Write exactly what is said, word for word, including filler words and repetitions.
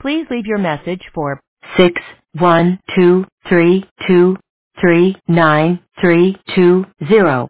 Please leave your message for six one two three two three nine three two zero.